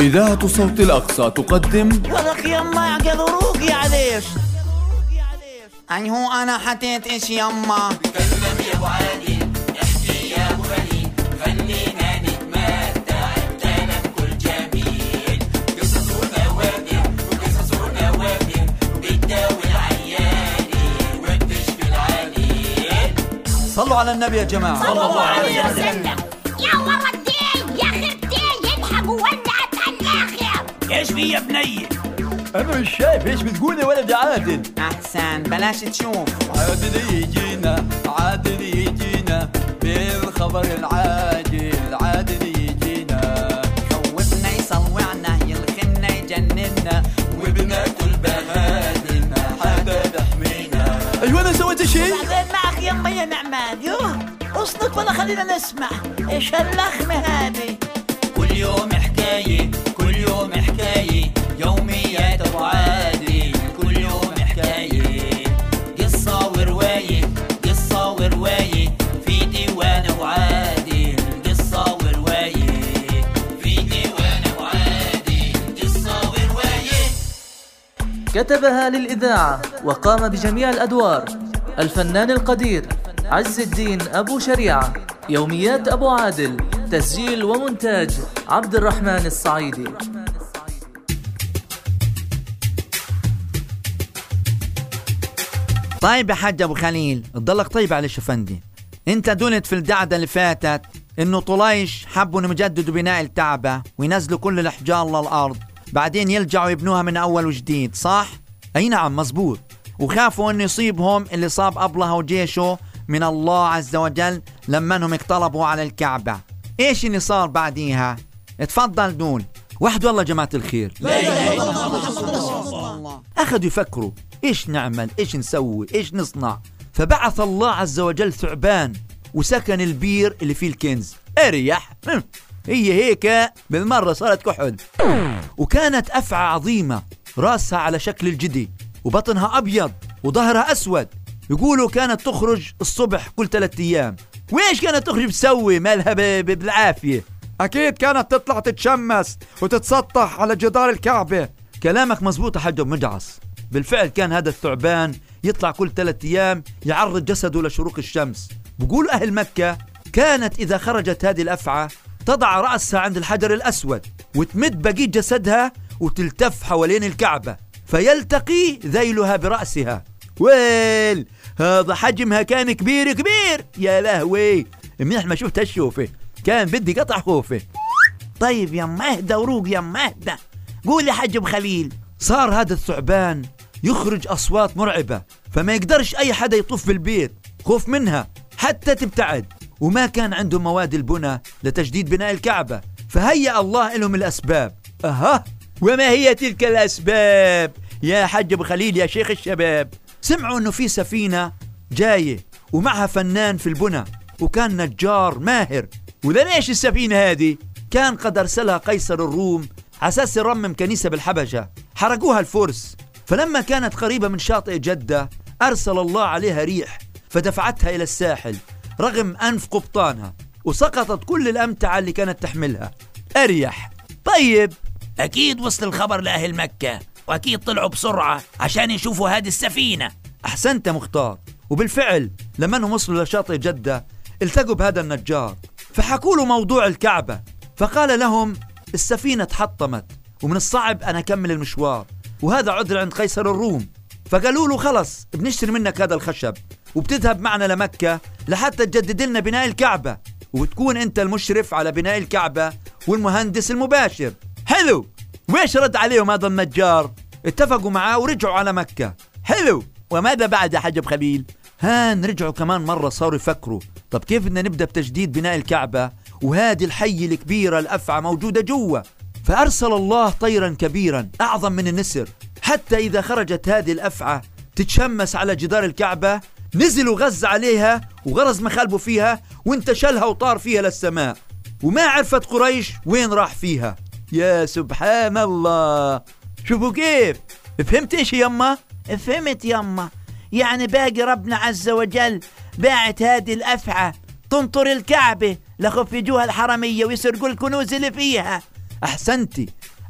إذاعة صوت الأقصى تقدم ولك يما قدروك يا ليش أي هو أنا حطيت إيش يما تكلم يا أبو علي، احكي يا أبو علي، خلينا نتمتع بكلام كل جميل. قصص ونوادر وقصص ونوادر بتداوي العياني وبتشفي العليل. صلوا على النبي يا جماعة. صلى الله عليه وسلم. يا ولدي يا خرتي يلحقوا ولعت على الآخر. ايش في يا بني؟ أنا مش شايف إيش بتقول يا ولد عادل. أحسن بلاش تشوف. عادل يجينا عادل يجينا بالخبر العاجل، عادل يجينا خوفنا يصوعنا يلخمنا يجننا وبناكل بهادل ما حدا يحمينا. أيوة أنا سويت شيء؟ بعدين معك يما يا نعمان. يوه اصنت ولا خلينا نسمع ايش هاللخمة هذه. كل يوم حكاية كل يوم حكاية، يوميات أبو عادل كل يوم حكاية. قصة ورواية قصة ورواية في ديوان أبو عادل. قصة ورواية في ديوان أبو عادل. قصة ورواية. كتبها للإذاعة وقام بجميع الأدوار الفنان القدير عز الدين أبو شريعة. يوميات أبو عادل، تسجيل ومونتاج عبد الرحمن الصعيدي. طيب يا حاج أبو خليل، تضلك طيب على شفندي. انت دلت في القعدة اللي فاتت انه طليش حبوا انهم يجددوا بناء الكعبة وينزلوا كل الأحجار للأرض، بعدين يرجعوا يبنوها من أول وجديد، صح؟ أي نعم مزبوط. وخافوا انه يصيبهم اللي صاب أبلهة وجيشه من الله عز وجل لما انهم اقتربوا على الكعبة. ايش اللي صار بعديها؟ اتفضل دول. واحد والله جماعة الخير، لا إله إلا الله محمد رسول الله. أخذوا يفكروا إيش نعمل، إيش نسوي، إيش نصنع. فبعث الله عز وجل ثعبان وسكن البير اللي فيه الكنز. أريح هي هيك بالمرة صارت كحل. وكانت أفعى عظيمة، راسها على شكل الجدي وبطنها أبيض وظهرها أسود. يقولوا كانت تخرج الصبح كل 3 أيام. وإيش كانت تخرج بتسوي مالها بالعافية؟ أكيد كانت تطلع تتشمس وتتسطح على جدار الكعبة. كلامك مزبوط يا حاج أبو مجعص. بالفعل كان هذا الثعبان يطلع كل 3 أيام يعرض جسده لشروق الشمس. بقول أهل مكة كانت إذا خرجت هذه الأفعى تضع رأسها عند الحجر الأسود وتمد بقية جسدها وتلتف حوالين الكعبة فيلتقي ذيلها برأسها. ويل هذا حجمها كان كبير كبير يا لهوي. منيح ما شفت هالشوفة، كان بدي قطع خوفه. طيب يما اهدى وروق يما اهدى. قول يا حاج أبو خليل. صار هذا الثعبان يخرج أصوات مرعبة، فما يقدرش أي حدا يطوف بالبيت خوف منها حتى تبتعد. وما كان عنده مواد البناء لتجديد بناء الكعبة، فهيأ الله لهم الأسباب. وما هي تلك الأسباب يا حاج أبو خليل يا شيخ الشباب؟ سمعوا أنه في سفينة جاية ومعها فنان في البناء وكان نجار ماهر. وليش السفينة هذه؟ كان قد أرسلها قيصر الروم على أساس يرمم كنيسة بالحبشة، حرقوها الفرس. فلما كانت قريبة من شاطئ جدة أرسل الله عليها ريح فدفعتها إلى الساحل رغم أنف قبطانها، وسقطت كل الأمتعة اللي كانت تحملها. أريح. طيب أكيد وصل الخبر لأهل مكة، وأكيد طلعوا بسرعة عشان يشوفوا هذه السفينة. أحسنت مختار. وبالفعل لما انهم وصلوا لشاطئ جدة التقوا بهذا النجار فحكوا له موضوع الكعبة، فقال لهم السفينة تحطمت ومن الصعب أن أكمل المشوار، وهذا عذر عند قيصر الروم. فقالوا له خلص بنشتري منك هذا الخشب وبتذهب معنا لمكة لحتى تجدد لنا بناء الكعبة، وتكون أنت المشرف على بناء الكعبة والمهندس المباشر. حلو. ويش رد عليهم هذا النجار؟ اتفقوا معاه ورجعوا على مكة. حلو. وماذا بعد يا حاج أبو خليل؟ رجعوا كمان مرة صاروا يفكروا طب كيف بدنا نبدأ بتجديد بناء الكعبة وهذه الحية الكبيرة الأفعى موجودة جوا؟ فأرسل الله طيرا كبيرا أعظم من النسر، حتى إذا خرجت هذه الأفعى تتشمس على جدار الكعبة نزل وغز عليها وغرز مخالبه فيها وانتشلها وطار فيها للسماء، وما عرفت قريش وين راح فيها. يا سبحان الله. شوفوا كيف. فهمت إيش يما؟ فهمت يما. يعني باقي ربنا عز وجل باعت هذه الأفعى تنطر الكعبة لخف يجوها الحرمية ويسرقوا الكنوز اللي فيها. أحسنتي.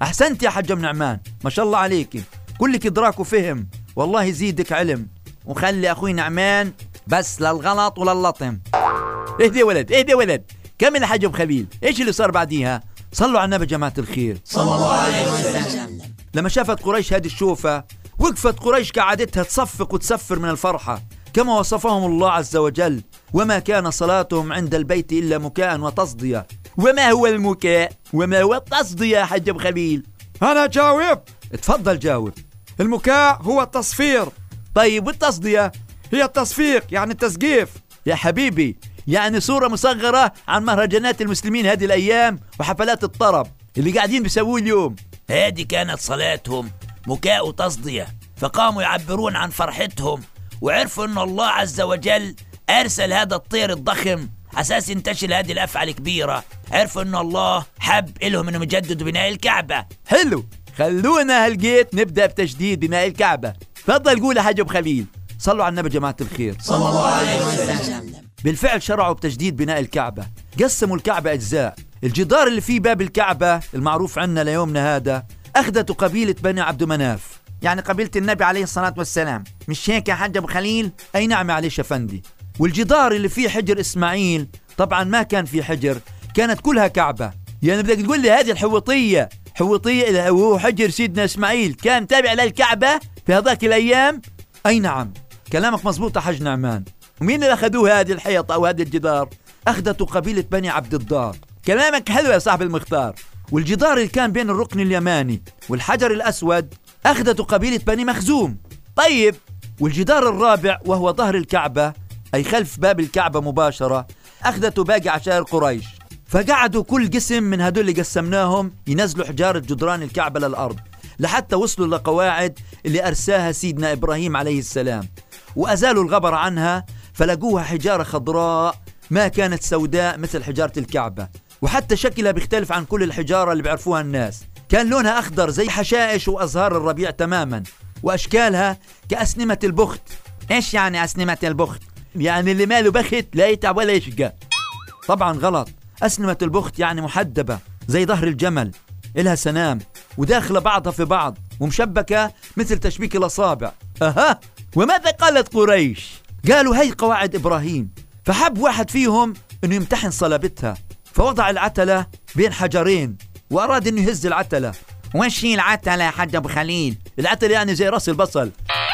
أحسنت يا حاج أم نعمان، ما شاء الله عليك، كلك إدراك وفهم، والله يزيدك علم. وخلي أخوي نعمان بس للغلط وللطم. اهدي يا ولد، اهدي يا ولد، كمل يا حاج أبو خليل، إيش اللي صار بعديها؟ صلوا على النبي جماعة الخير صلى الله عليه وسلم. لما شافت قريش هذه الشوفة، وقفت قريش كعادتها تصفق وتسفر من الفرحة كما وصفهم الله عز وجل: وما كان صلاتهم عند البيت إلا مكاء وتصدية. وما هو المكاء؟ وما هو التصدية يا حاج أبو خليل؟ أنا جاوب. اتفضل جاوب. المكاء هو التصفير. طيب والتصدية؟ هي التصفيق، يعني التسقيف. يا حبيبي، يعني صورة مصغرة عن مهرجانات المسلمين هذه الأيام وحفلات الطرب اللي قاعدين بيسووه اليوم. هذه كانت صلاتهم مكاء وتصدية، فقاموا يعبرون عن فرحتهم، وعرفوا أن الله عز وجل أرسل هذا الطير الضخم أساس ينتشل هذه الأفعال الكبيرة. عرفوا أن الله حب إلهم أنهم يجددوا بناء الكعبة. حلو، خلونا هالجيت نبدأ بتجديد بناء الكعبة. تفضل قول يا حاج أبو خليل. صلوا على النبي جماعة الخير صلى الله عليه وسلم. بالفعل شرعوا بتجديد بناء الكعبة، قسموا الكعبة أجزاء. الجدار اللي فيه باب الكعبة المعروف عنا ليومنا هذا أخذته قبيلة بني عبد مناف، يعني قبيلة النبي عليه الصلاة والسلام، مش هيك يا حاج أبو خليل؟ أي نعم معلش يا فندي. والجدار اللي فيه حجر إسماعيل طبعا ما كان فيه حجر، كانت كلها كعبة. يعني بدك تقول لي هذه الحوطية حوطية وهو حجر سيدنا إسماعيل كان تابع للكعبة في هذاك الأيام؟ أي نعم، كلامك مزبوط يا حاج نعمان. ومين اللي أخذوه هذه الحيطة أو هذا الجدار؟ أخذته قبيلة بني عبد الدار. كلامك حلو يا صاحب المختار. والجدار اللي كان بين الركن اليماني والحجر الأسود أخذته قبيلة بني مخزوم. طيب، والجدار الرابع وهو ظهر الكعبة أي خلف باب الكعبة مباشرة أخذته باقي عشائر قريش. فقعدوا كل قسم من هدول اللي قسمناهم ينزلوا حجارة جدران الكعبة للأرض لحتى وصلوا لقواعد اللي أرساها سيدنا إبراهيم عليه السلام، وأزالوا الغبر عنها فلقوها حجارة خضراء ما كانت سوداء مثل حجارة الكعبة، وحتى شكلها بيختلف عن كل الحجارة اللي بيعرفوها الناس. كان لونها أخضر زي حشائش وأزهار الربيع تماما، وأشكالها كأسنمة البخت. إيش يعني أسنمة البخت؟ يعني اللي ماله بخت لا يتعب ولا يشقى. طبعا غلط، أسنمة البخت يعني محدبة زي ظهر الجمل، إلها سنام وداخلة بعضها في بعض ومشبكة مثل تشبيك الأصابع. أها، وماذا قالت قريش؟ قالوا هي قواعد إبراهيم، فحب واحد فيهم أنه يمتحن صلابتها، فوضع العتلة بين حجرين وأراد أنه يهز العتلة. وش هي العتلة يا حاج أبو خليل؟ العتلة يعني زي رأس البصل.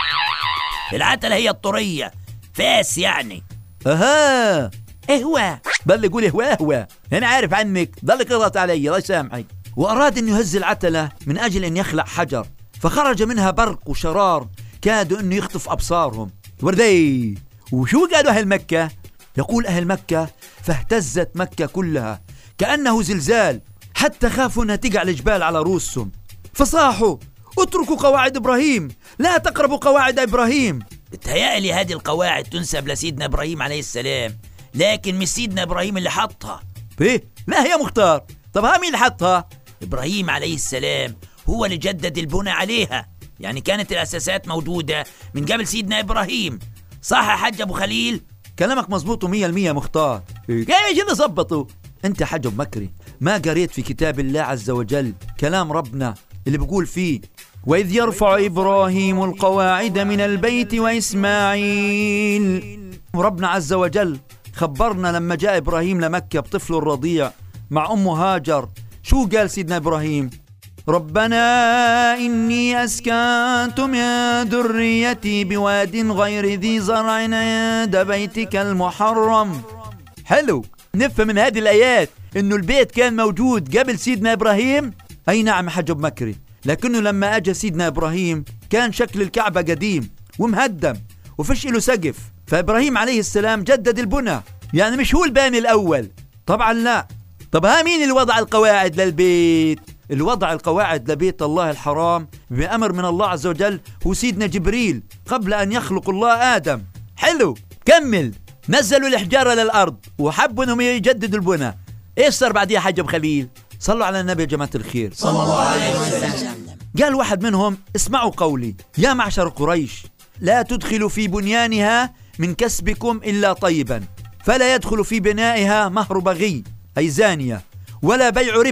العتلة هي الطرية، فاس يعني. أها، إهوى. ضل يقول إهوى، أنا عارف عنك، ضلك اضغط علي الله يسامحك. وأراد أنه يهز العتلة من أجل أن يخلع حجر، فخرج منها برق وشرار كادوا أنه يخطف أبصارهم. وردي، وشو قالوا أهل مكة؟ يقول أهل مكة: فاهتزت مكة كلها كأنه زلزال، حتى خافوا أنها تقع الجبال على رؤوسهم، فصاحوا: اتركوا قواعد إبراهيم، لا تقربوا قواعد إبراهيم. بتهيألي هذه القواعد تنسب لسيدنا إبراهيم عليه السلام، لكن مش سيدنا إبراهيم اللي حطها. إيه؟ لا يا مختار، طب ها مين اللي حطها؟ إبراهيم عليه السلام هو اللي جدد البناء عليها، يعني كانت الأساسات موجودة من قبل سيدنا إبراهيم. صح يا حاج أبو خليل؟ كلامك مزبوط 100% مختار. كيف اللي ظبطوا؟ أنت حاج أبو بكري ما قريت في كتاب الله عز وجل كلام ربنا اللي بيقول فيه: وإذ يرفع إبراهيم القواعد من البيت وإسماعيل. وربنا عز وجل خبرنا لما جاء إبراهيم لمكة بطفله الرضيع مع أمه هاجر، شو قال سيدنا إبراهيم؟ ربنا إني أسكنت من ذريتي بواد غير ذي زرع عند بيتك المحرم. حلو، نفهم من هذه الآيات إنه البيت كان موجود قبل سيدنا إبراهيم. أي نعم يا حاج أبو بكري، لكنه لما أجى سيدنا إبراهيم كان شكل الكعبة قديم ومهدم وفش له سقف، فإبراهيم عليه السلام جدد البنى، يعني مش هو الباني الأول. طبعا لا. طب ها مين اللي وضع القواعد للبيت؟ اللي وضع القواعد لبيت الله الحرام بأمر من الله عز وجل هو سيدنا جبريل قبل أن يخلق الله آدم. حلو، كمل. نزلوا الحجارة للأرض وحبوا أنهم يجددوا البنى. إيش صار بعديها يا حاج أبو خليل؟ صلوا على النبي يا جماعة الخير صلى الله عليه وسلم. قال واحد منهم: اسمعوا قولي يا معشر قريش، لا تدخلوا في بنيانها من كسبكم إلا طيبا، فلا يدخل في بنائها مهر بغي أي زانية، ولا بيع ربا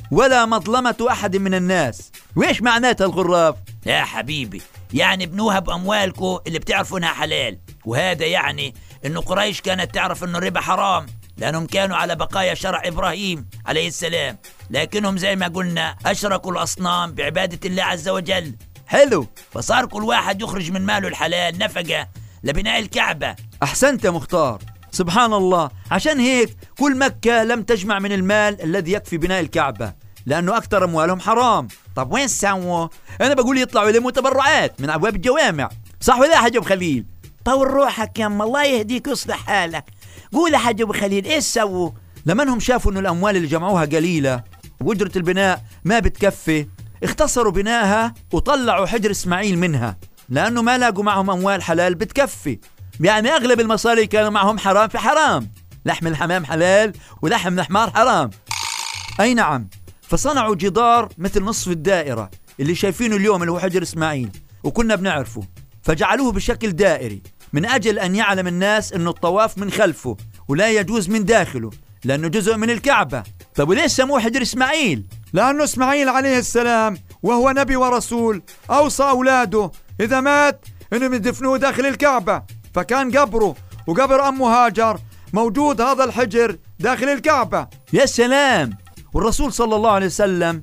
ولا مظلمة أحد من الناس. وإيش معناتها الغراف؟ يا حبيبي يعني بنوها بأموالكم اللي بتعرفوا إنها حلال، وهذا يعني إنه قريش كانت تعرف إنه الربا حرام لأنهم كانوا على بقايا شرع إبراهيم عليه السلام، لكنهم زي ما قلنا أشركوا الأصنام بعبادة الله عز وجل. حلو. فصار كل واحد يخرج من ماله الحلال نفقة لبناء الكعبة. أحسنت يا مختار، سبحان الله. عشان هيك كل مكة لم تجمع من المال الذي يكفي بناء الكعبة، لأنه أكثر أموالهم حرام. طب وين سووا؟ أنا بقول يطلعوا يلموا تبرعات من أبواب الجوامع، صح ولا حاج أبو خليل؟ طور روحك يما، الله يهديك ويصلح حالك. قول يا حاج أبو خليل، إيش سووا؟ لمنهم شافوا إنه الأموال اللي جمعوها قليلة وأجرة البناء ما بتكفي، اختصروا بناها وطلعوا حجر إسماعيل منها، لأنه ما لاقوا معهم أموال حلال بتكفي. يعني أغلب المصاري كانوا معهم حرام في حرام، لحم الحمام حلال ولحم الحمار حرام. أي نعم. فصنعوا جدار مثل نصف الدائرة اللي شايفينه اليوم اللي هو حجر إسماعيل وكنا بنعرفه، فجعلوه بشكل دائري من أجل أن يعلم الناس أنه الطواف من خلفه ولا يجوز من داخله لأنه جزء من الكعبة. طب وليش سموه حجر إسماعيل؟ لأنه إسماعيل عليه السلام وهو نبي ورسول أوصى أولاده إذا مات إنهم يدفنوه داخل الكعبة، فكان قبره وقبر أمه هاجر موجود هذا الحجر داخل الكعبة. يا سلام. والرسول صلى الله عليه وسلم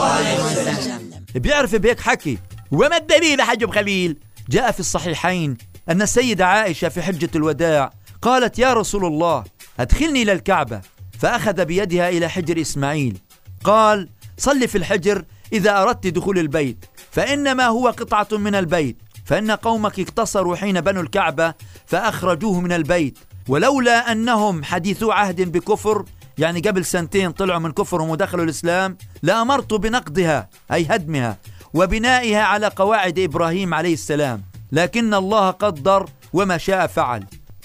بيعرف بهيك حكي. وما الدليل يا حاج أبو خليل؟ جاء في الصحيحين أن السيدة عائشة في حجة الوداع قالت: يا رسول الله أدخلني إلى الكعبة، فأخذ بيدها إلى حجر إسماعيل، قال: صل في الحجر إذا أردت دخول البيت، فإنما هو قطعة من البيت، فإن قومك اقتصروا حين بنوا الكعبة فأخرجوه من البيت، ولولا أنهم حديثو عهد بكفر، يعني قبل 2 سنين طلعوا من كفرهم ودخلوا الإسلام، لأمرت بنقضها أي هدمها وبنائها على قواعد إبراهيم عليه السلام، لكن الله قدر وما شاء فعل.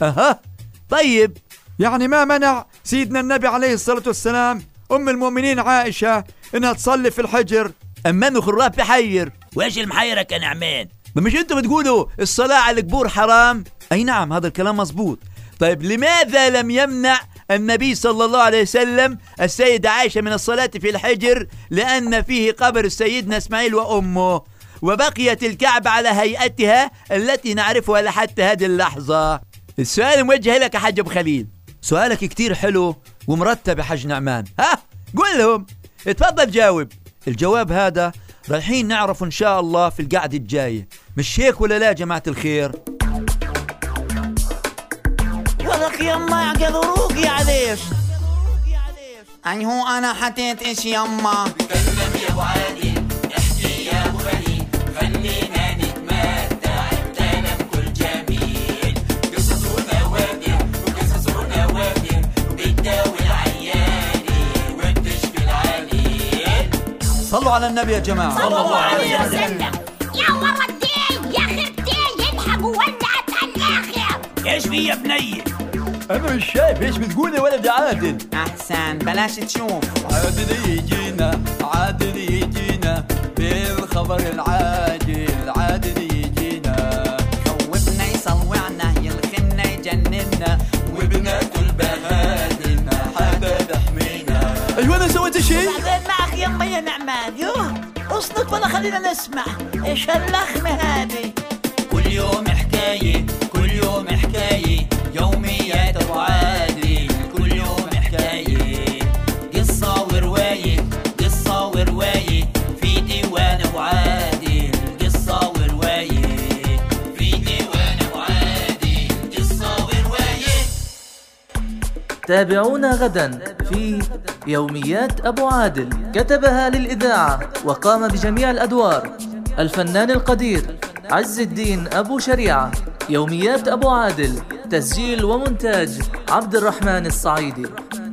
طيب يعني ما منع سيدنا النبي عليه الصلاة والسلام أم المؤمنين عائشة إنها تصلي في الحجر؟ أما أنه خراب بحير. وإيش المحيرك يا نعمان؟ مش أنتوا بتقولوا الصلاة على القبور حرام؟ أي نعم، هذا الكلام مزبوط. طيب لماذا لم يمنع النبي صلى الله عليه وسلم السيدة عائشة من الصلاة في الحجر؟ لأن فيه قبر سيدنا إسماعيل وأمه، وبقيت الكعبة على هيئتها التي نعرفها لحتى هذه اللحظة. السؤال موجه لك يا حاج أبو خليل. سؤالك كتير حلو ومرتب يا حاج نعمان. قول لهم، اتفضل جاوب. الجواب هذا رايحين نعرفه إن شاء الله في القعدة الجاية، مش هيك ولا لا جماعة الخير؟ ولك يما يعقل روقي عليش. أي هو أنا حتيت إيش يما؟ تكلم يا أبو عادل، احكي يا أبو خليل، خلينا نتمتع بكلام كل جميل، قصص ونوادر وقصص ونوادر بتداوي العياني وبتشفي العليل. صلوا على النبي يا جماعة. صلى الله عليه وسلم. يا ولدي يا خرتي يلحقوا ولعت الآخر. إيش في يا بني؟ أنا مش شايف إيش بتقول يا ولد عادل. أحسن بلاش تشوف. عادل يجينا عادل يجينا بالخبر العاجل، عادل يجينا خوفنا يصوعنا يلخنا يجننا، وبنات البهادم حدا تحمينا. أيوة أنا سويت شيء؟ بعدين معك يما يا نعمان. يوه اصدق ولا خلينا نسمع إيش هاللخمة هذه؟ كل يوم حكاية، كل يوم حكاية، يوميات أبو عادل، كل يوم حكاية، قصة ورواية، قصة ورواية، في ديوان أبو عادل، قصة ورواية، في ديوان أبو عادل، قصة ورواية. تابعونا غدا في يوميات أبو عادل، كتبها للإذاعة وقام بجميع الأدوار الفنان القدير عز الدين أبو شريعة. يوميات أبو عادل، تسجيل ومونتاج عبد الرحمن الصعيدي.